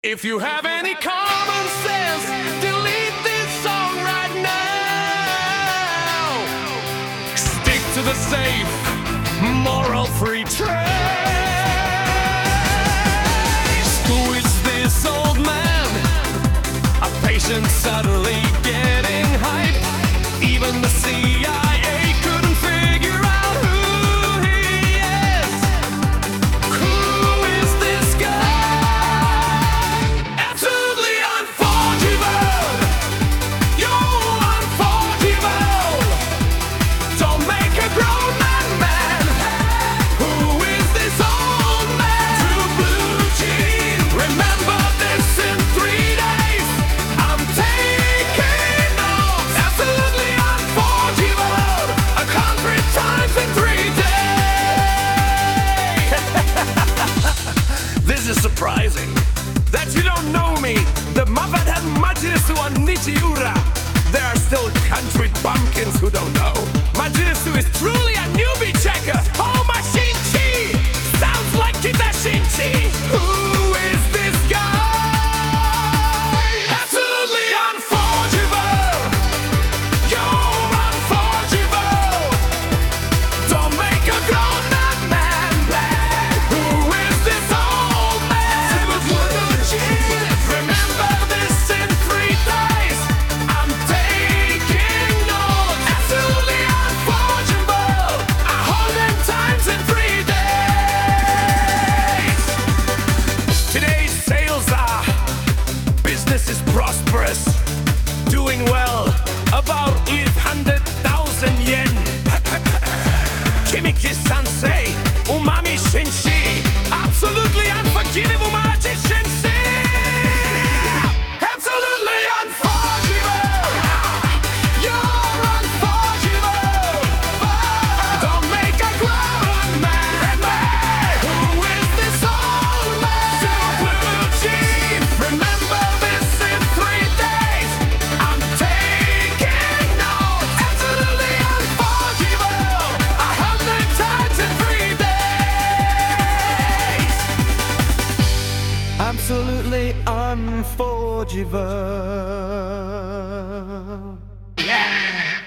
If you have any common sense, delete this song right now. Stick to the safe, moral-free trace. Who is this old man? A patient suddenly getting hype. Even the CIA couldn't figure out who he is. Who is this guy? Absolutely unforgivable. You're unforgivable. Don't make a grown man. Who is this old man? True blue jeans. Remember this in 3 days. I'm taking notes. Absolutely unforgivable. 100 times in 3 days. This is surprising. That you don't know me. The Mafat Majlisu on Nichiura. There are still country bumpkins who don't know. Majlisu is truly a newbie checker. Oh, Mashinchi! Sounds like Kita Shinchi. Who is this guy? Absolutely unforgivable. You're unforgivable. Don't make a grown man play. Who is this old man? Remember this in 3 days. I'm taking notes. Absolutely unforgivable. 100 times in 3 days. Today's sales are, business is prosperous, doing well, about 800,000 yen. Kimiki-sansei, umami shinshi, absolutely unforgivable umaji shinshi. Absolutely unforgivable. You're unforgivable. Don't make a grown man. Who is this old man? Blue jeans. Remember this in 3 days. I'm taking notes. Absolutely unforgivable. 100 times in 3 days. Absolutely unforgivable. Yeah.